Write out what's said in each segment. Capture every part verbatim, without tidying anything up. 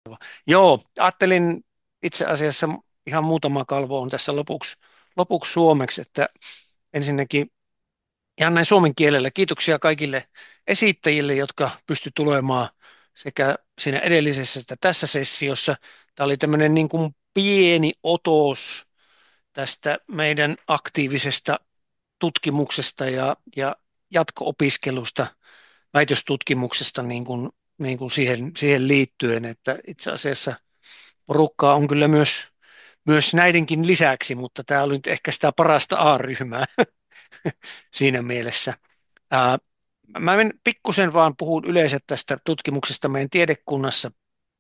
Joo, ajattelin itse asiassa ihan muutama kalvo on tässä lopuksi, lopuksi suomeksi, että ensinnäkin ihan näin suomen kielellä kiitoksia kaikille esittäjille, jotka pysty tulemaan sekä siinä edellisessä että tässä sessiossa. Tämä oli tämmöinen niin kuin pieni otos tästä meidän aktiivisesta tutkimuksesta ja, ja jatko-opiskelusta, väitöstutkimuksesta niin kuin, niin kuin siihen, siihen liittyen, että itse asiassa porukkaa on kyllä myös, myös näidenkin lisäksi, mutta tämä oli nyt ehkä sitä parasta A-ryhmää siinä mielessä. Ää, mä en pikkusen vaan puhun yleensä tästä tutkimuksesta meidän tiedekunnassa,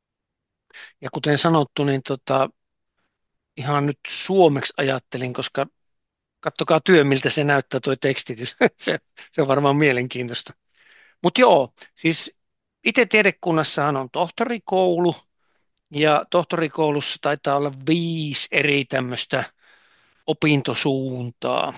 ja kuten sanottu, niin tota, ihan nyt suomeksi ajattelin, koska kattokaa työ, miltä se näyttää tuo tekstitys. se, se on varmaan mielenkiintoista. Mutta joo, siis itse tiedekunnassahan on tohtorikoulu, ja tohtorikoulussa taitaa olla viisi eri tämmöistä opintosuuntaa.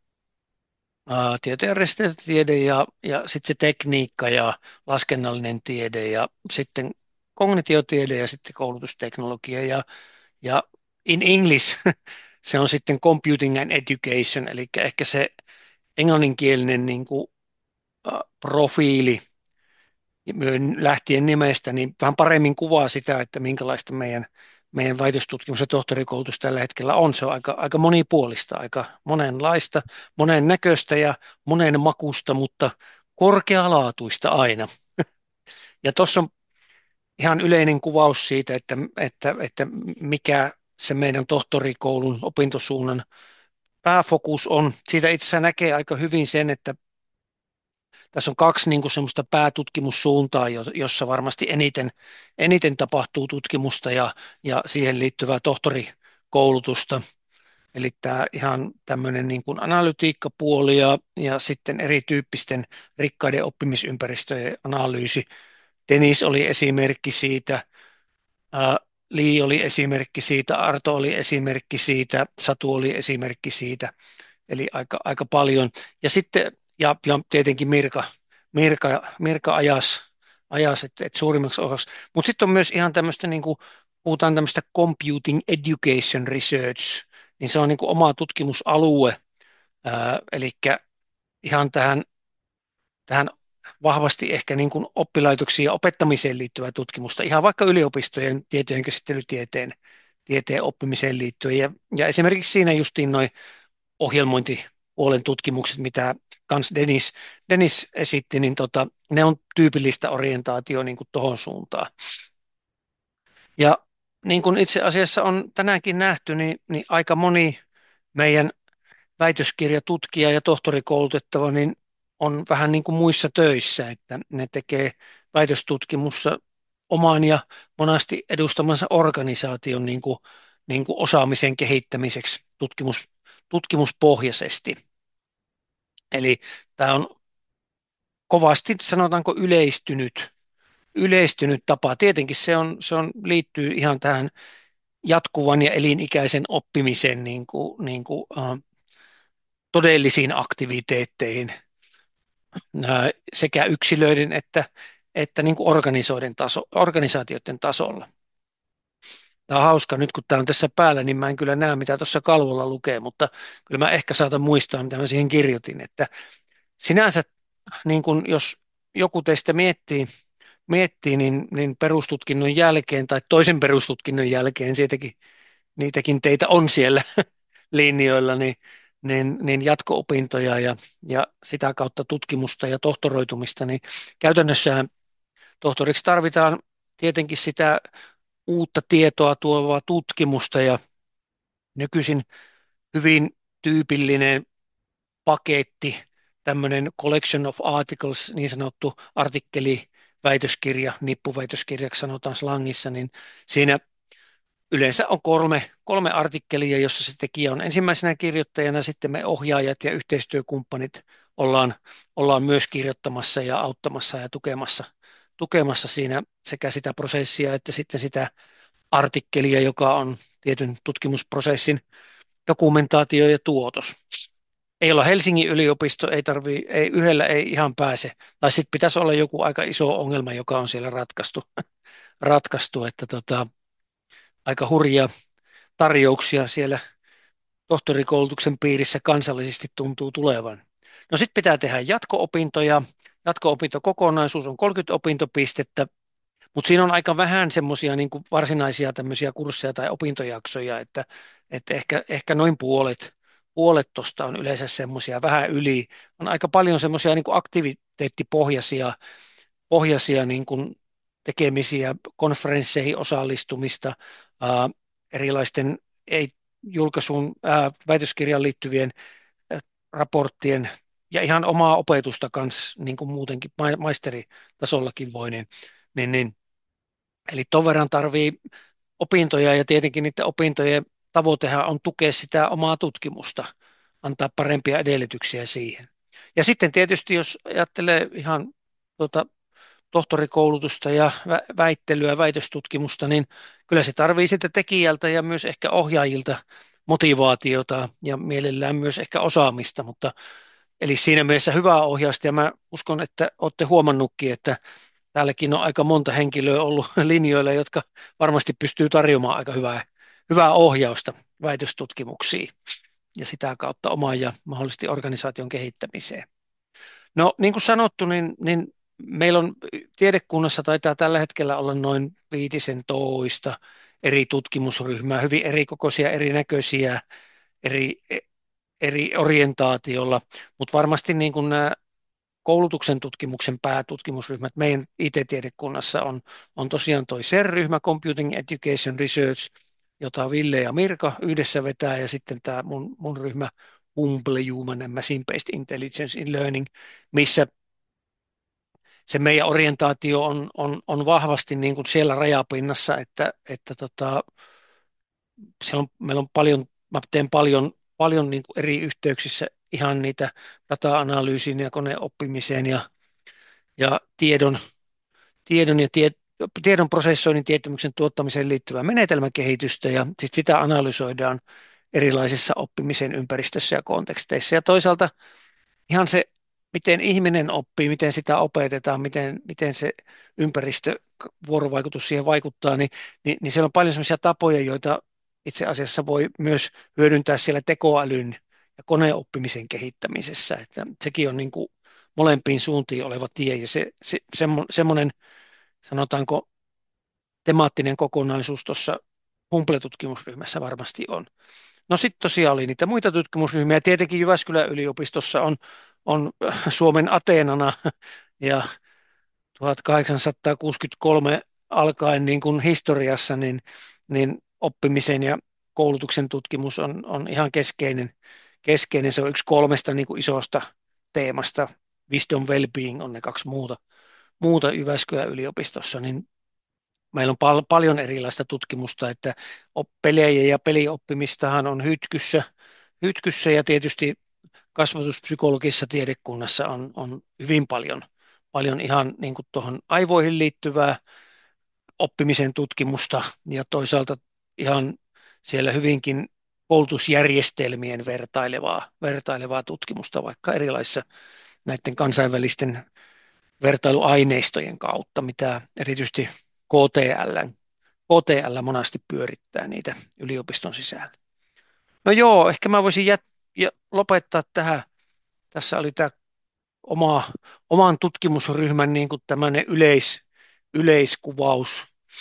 Ää, Tieto- ja ristiriitatiede ja, ja sitten se tekniikka ja laskennallinen tiede ja sitten kognitiotiede ja sitten koulutusteknologia ja, ja in English se on sitten computing and education, eli ehkä se englanninkielinen niin kuin, ä, profiili myön- lähtien nimestä, niin vähän paremmin kuvaa sitä, että minkälaista meidän, meidän väitöstutkimus ja tohtorikoulutus tällä hetkellä on. Se on aika, aika monipuolista, aika monenlaista, monen näköistä ja monen makusta, mutta korkealaatuista aina. Ja tuossa on ihan yleinen kuvaus siitä, että, että, että mikä se meidän tohtorikoulun opintosuunnan pääfokus on. Siitä itse asiassa näkee aika hyvin sen, että tässä on kaksi niin kuin semmoista päätutkimussuuntaa, jo- jossa varmasti eniten, eniten tapahtuu tutkimusta ja, ja siihen liittyvää tohtorikoulutusta. Eli tämä ihan tämmöinen niin kuin analytiikkapuoli ja, ja sitten erityyppisten rikkaiden oppimisympäristöjen analyysi. Dennis oli esimerkki siitä, ää, Lee oli esimerkki siitä, Arto oli esimerkki siitä, Satu oli esimerkki siitä. Eli aika, aika paljon. Ja sitten, ja, ja tietenkin Mirka, Mirka, Mirka ajas, ajas että et suurimmaksi osaksi. Mutta sitten on myös ihan tämmöistä, niin kuin, puhutaan tämmöistä computing education research, niin se on niin kuin oma tutkimusalue, ää, eli ihan tähän, tähän vahvasti ehkä niin kuin oppilaitoksiin ja opettamiseen liittyvää tutkimusta, ihan vaikka yliopistojen tietojen käsittelytieteen tieteen oppimiseen liittyen. Ja, ja esimerkiksi siinä justiin noin ohjelmointipuolen tutkimukset, mitä kans Dennis, Dennis esitti, niin tota, ne on tyypillistä orientaatio niin kuin tohon suuntaan. Ja niin kuin itse asiassa on tänäänkin nähty, niin, niin aika moni meidän väitöskirjatutkija ja tohtorikoulutettava niin on vähän niin kuin muissa töissä, että ne tekee väitöstutkimussa oman ja monasti edustamansa organisaation niin kuin, niin kuin osaamisen kehittämiseksi tutkimus, tutkimuspohjaisesti. Eli tämä on kovasti, sanotaanko, yleistynyt, yleistynyt tapa. Tietenkin se on, se on, liittyy ihan tähän jatkuvan ja elinikäisen oppimisen niin kuin, niin kuin, äh, todellisiin aktiviteetteihin äh, sekä yksilöiden että, että niin kuin organisoiden taso, organisaatioiden tasolla. Tämä on hauska, nyt kun tämä on tässä päällä, niin mä en kyllä näe, mitä tuossa kalvolla lukee, mutta kyllä mä ehkä saatan muistaa, mitä mä siihen kirjoitin, että sinänsä, niin kuin jos joku teistä miettii, miettii niin, niin perustutkinnon jälkeen tai toisen perustutkinnon jälkeen, siitäkin, niitäkin teitä on siellä linjoilla, niin, niin, niin jatko-opintoja ja, ja sitä kautta tutkimusta ja tohtoroitumista, niin käytännössä tohtoriksi tarvitaan tietenkin sitä uutta tietoa tuovaa tutkimusta ja nykyisin hyvin tyypillinen paketti, tämmöinen collection of articles, niin sanottu artikkeli, väitöskirja, nippuväitöskirjaksi sanotaan slangissa, niin siinä yleensä on kolme, kolme artikkelia, jossa se tekijä on ensimmäisenä kirjoittajana, sitten me ohjaajat ja yhteistyökumppanit ollaan, ollaan myös kirjoittamassa ja auttamassa ja tukemassa, tukemassa siinä sekä sitä prosessia että sitten sitä artikkelia, joka on tietyn tutkimusprosessin dokumentaatio ja tuotos. Ei olla Helsingin yliopisto, ei tarvii, ei, yhdellä ei ihan pääse. Tai sitten pitäisi olla joku aika iso ongelma, joka on siellä ratkaistu, ratkaistu, että tota, aika hurjia tarjouksia siellä tohtorikoulutuksen piirissä kansallisesti tuntuu tulevan. No sitten pitää tehdä jatko-opintoja. Jatko-opintokokonaisuus on kolmekymmentä opintopistettä, mutta siinä on aika vähän semmoisia niin varsinaisia tämmöisiä kursseja tai opintojaksoja, että, että ehkä, ehkä noin puolet, puolet tuosta on yleensä semmoisia vähän yli. On aika paljon semmoisia niin aktiviteettipohjaisia pohjaisia niin kuin tekemisiä, konferensseihin osallistumista, ää, erilaisten ei julkaisuun ää, väitöskirjaan liittyvien ää, raporttien ja ihan omaa opetusta kanssa niin kuin muutenkin ma- maisteritasollakin voi, niin, niin, niin eli ton verran tarvii opintoja ja tietenkin niiden opintojen tavoitehan on tukea sitä omaa tutkimusta, antaa parempia edellytyksiä siihen. Ja sitten tietysti jos ajattelee ihan tuota tohtorikoulutusta ja vä- väittelyä, väitöstutkimusta, niin kyllä se tarvii sitten tekijältä ja myös ehkä ohjaajilta motivaatiota ja mielellään myös ehkä osaamista, mutta eli siinä mielessä hyvää ohjausta ja mä uskon, että olette huomannutkin, että täälläkin on aika monta henkilöä ollut linjoilla, jotka varmasti pystyy tarjoamaan aika hyvää, hyvää ohjausta väitöstutkimuksiin ja sitä kautta omaan ja mahdollisesti organisaation kehittämiseen. No niin kuin sanottu, niin, niin meillä on tiedekunnassa taitaa tällä hetkellä olla noin viitisen toista eri tutkimusryhmää, hyvin erikokoisia, erinäköisiä, eri, eri orientaatiolla, mutta varmasti niin kuin nämä koulutuksen tutkimuksen päätutkimusryhmät meidän I T-tiedekunnassa on, on tosiaan toi C E R-ryhmä, Computing Education Research, jota Ville ja Mirka yhdessä vetää, ja sitten tämä mun, mun ryhmä Humble Human and Machine-Based Intelligence in Learning, missä se meidän orientaatio on, on, on vahvasti niin kuin siellä rajapinnassa, että, että tota, siellä on, meillä on paljon, mä teen paljon, paljon niin kuin eri yhteyksissä ihan niitä data-analyysiin ja koneoppimiseen ja, ja tiedon, tiedon ja tie, tiedon prosessoinnin tietämyksen tuottamiseen liittyvää menetelmäkehitystä ja sit sitä analysoidaan erilaisissa oppimisen ympäristössä ja konteksteissa. Ja toisaalta ihan se, miten ihminen oppii, miten sitä opetetaan, miten, miten se ympäristö, vuorovaikutus siihen vaikuttaa, niin, niin, niin siellä on paljon sellaisia tapoja, joita itse asiassa voi myös hyödyntää siellä tekoälyn ja koneoppimisen kehittämisessä. Että sekin on niin kuin molempiin suuntiin oleva tie ja se, se, semmo, semmoinen, sanotaanko, temaattinen kokonaisuus tuossa Humble-tutkimusryhmässä varmasti on. No sitten tosiaan oli niitä muita tutkimusryhmiä. Tietenkin Jyväskylän yliopistossa on, on Suomen Ateenana ja tuhatkahdeksansataakuusikymmentäkolme alkaen niin kuin historiassa, niin, niin oppimisen ja koulutuksen tutkimus on, on ihan keskeinen, keskeinen. Se on yksi kolmesta niin kuin isosta teemasta. Wisdom Wellbeing on ne kaksi muuta, muuta Jyväskylän yliopistossa, niin meillä on pal- paljon erilaista tutkimusta, että op- pelejä ja pelioppimistahan on hytkyssä, hytkyssä ja tietysti kasvatuspsykologisessa tiedekunnassa on, on hyvin paljon, paljon ihan niin kuin tuohon aivoihin liittyvää oppimisen tutkimusta ja toisaalta ihan siellä hyvinkin koulutusjärjestelmien vertailevaa, vertailevaa tutkimusta vaikka erilaisissa näiden kansainvälisten vertailuaineistojen kautta, mitä erityisesti K T L, K T L monasti pyörittää niitä yliopiston sisällä. No joo, ehkä mä voisin jät- ja lopettaa tähän. Tässä oli tämä oma, oman tutkimusryhmän niin kuin tämmöinen yleis, yleiskuvaus.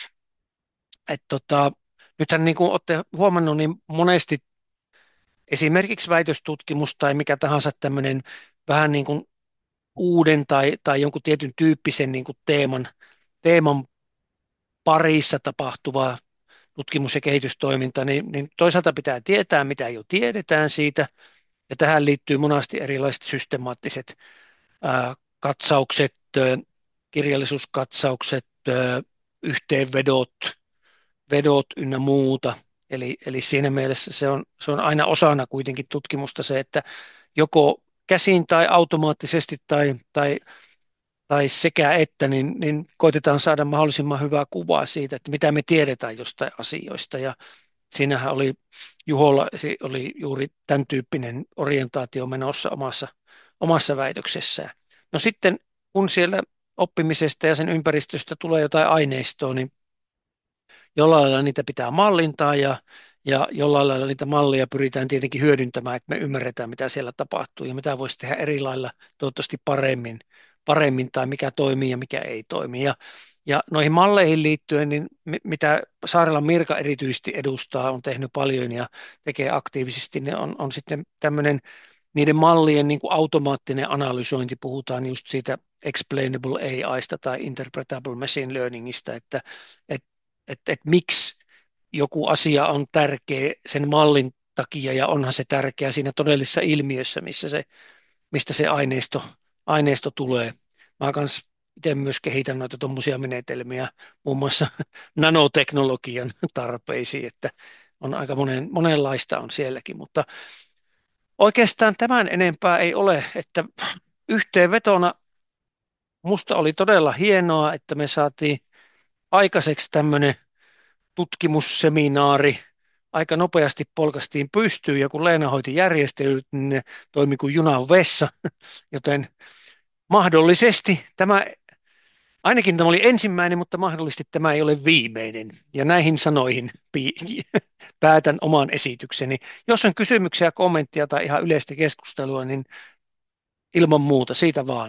Että tota, nythän niin kuin olette huomannut, niin monesti esimerkiksi väitöstutkimus tai mikä tahansa tämmöinen vähän niin kuin uuden tai, tai jonkun tietyn tyyppisen niin kuin teeman, teeman parissa tapahtuvaa tutkimus- ja kehitystoiminta, niin, niin toisaalta pitää tietää, mitä jo tiedetään siitä, ja tähän liittyy monasti erilaiset systemaattiset ää, katsaukset, ää, kirjallisuuskatsaukset, ää, yhteenvedot, vedot ynnä muuta. Eli, eli siinä mielessä se on, se on aina osana kuitenkin tutkimusta se, että joko käsin tai automaattisesti tai, tai tai sekä että, niin, niin koitetaan saada mahdollisimman hyvää kuvaa siitä, että mitä me tiedetään jostain asioista. Ja siinähän oli Juholla se oli juuri tämän tyyppinen orientaatio menossa omassa, omassa väitöksessään. No sitten kun siellä oppimisesta ja sen ympäristöstä tulee jotain aineistoa, niin jollain lailla niitä pitää mallintaa ja, ja jollain lailla niitä mallia pyritään tietenkin hyödyntämään, että me ymmärretään, mitä siellä tapahtuu ja mitä voisi tehdä eri lailla, toivottavasti paremmin, paremmin tai mikä toimii ja mikä ei toimi. Ja, ja noihin malleihin liittyen, niin mi- mitä Saarelan Mirka erityisesti edustaa, on tehnyt paljon ja tekee aktiivisesti, niin on, on sitten tämmöinen niiden mallien niin kuin automaattinen analysointi, puhutaan just siitä explainable A I:sta tai interpretable machine learningista, että et, et, et miksi joku asia on tärkeä sen mallin takia ja onhan se tärkeä siinä todellisessa ilmiössä, missä se, mistä se aineisto, aineisto tulee. Mä kans itse myös kehitän noita tuommoisia menetelmiä muun muassa nanoteknologian tarpeisiin, että on aika monen, monenlaista on sielläkin, mutta oikeastaan tämän enempää ei ole, että yhteenvetona musta oli todella hienoa, että me saatiin aikaiseksi tämmöinen tutkimusseminaari. Aika nopeasti polkastiin pystyyn ja kun Leena hoiti järjestelyt, niin ne toimi kuin junan vessa, joten mahdollisesti tämä, ainakin tämä oli ensimmäinen, mutta mahdollisesti tämä ei ole viimeinen. Ja näihin sanoihin pi- päätän oman esitykseni. Jos on kysymyksiä, kommenttia tai ihan yleistä keskustelua, niin ilman muuta, siitä vaan.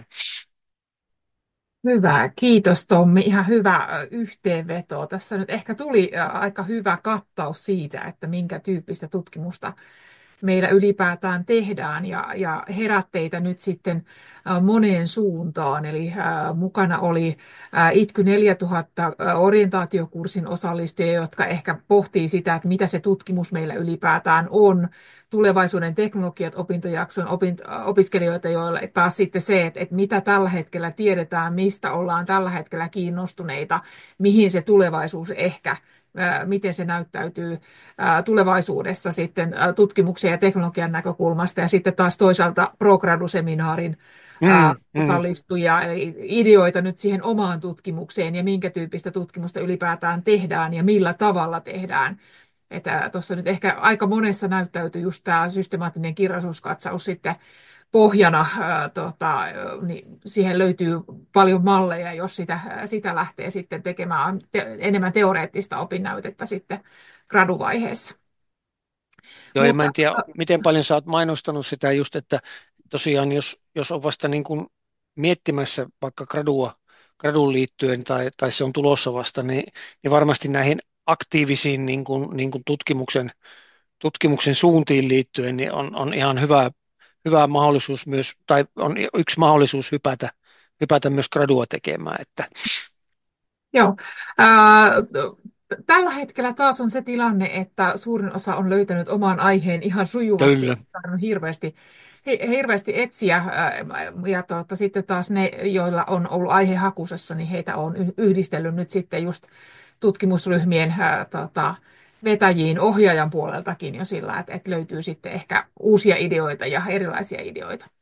Hyvä, kiitos Tommi. Ihan hyvä ö, yhteenveto. Tässä nyt ehkä tuli ö, aika hyvä kattaus siitä, että minkä tyyppistä tutkimusta meillä ylipäätään tehdään ja, ja herätteitä nyt sitten ä, moneen suuntaan. Eli ä, mukana oli ä, Itky neljätuhatta ä, orientaatiokurssin osallistujia, jotka ehkä pohtii sitä, että mitä se tutkimus meillä ylipäätään on. Tulevaisuuden teknologiat opintojakson opint, opiskelijoita, joilla taas sitten se, että, että mitä tällä hetkellä tiedetään, mistä ollaan tällä hetkellä kiinnostuneita, mihin se tulevaisuus ehkä miten se näyttäytyy tulevaisuudessa sitten tutkimuksen ja teknologian näkökulmasta. Ja sitten taas toisaalta ProGradu-seminaarin Mm, mm. osallistujia, eli ideoita nyt siihen omaan tutkimukseen ja minkä tyyppistä tutkimusta ylipäätään tehdään ja millä tavalla tehdään. Että tuossa nyt ehkä aika monessa näyttäytyy just tämä systemaattinen kirjallisuuskatsaus sitten pohjana, ää, tota, niin siihen löytyy paljon malleja, jos sitä, sitä lähtee sitten tekemään te, enemmän teoreettista opinnäytettä sitten graduvaiheessa. Joo, ja mä Mutta en tiedä, miten paljon sä oot mainostanut sitä just, että tosiaan jos, jos on vasta niin kuin miettimässä vaikka gradua, graduun liittyen tai, tai se on tulossa vasta, niin, niin varmasti näihin aktiivisiin niin kuin, niin kuin tutkimuksen, tutkimuksen suuntiin liittyen niin on, on ihan hyvä, hyvä mahdollisuus myös, tai on yksi mahdollisuus hypätä, hypätä myös gradua tekemään, että joo, ää, tällä hetkellä taas on se tilanne, että suurin osa on löytänyt oman aiheen ihan sujuvasti, kyllä. on hirveästi, hi- hirveästi etsiä, ää, ja tuota, sitten taas ne, joilla on ollut aihe hakusessa, niin heitä on y- yhdistellyt nyt sitten just tutkimusryhmien ää, tota, vetäjiin ohjaajan puoleltakin jo sillä, että, että löytyy sitten ehkä uusia ideoita ja erilaisia ideoita.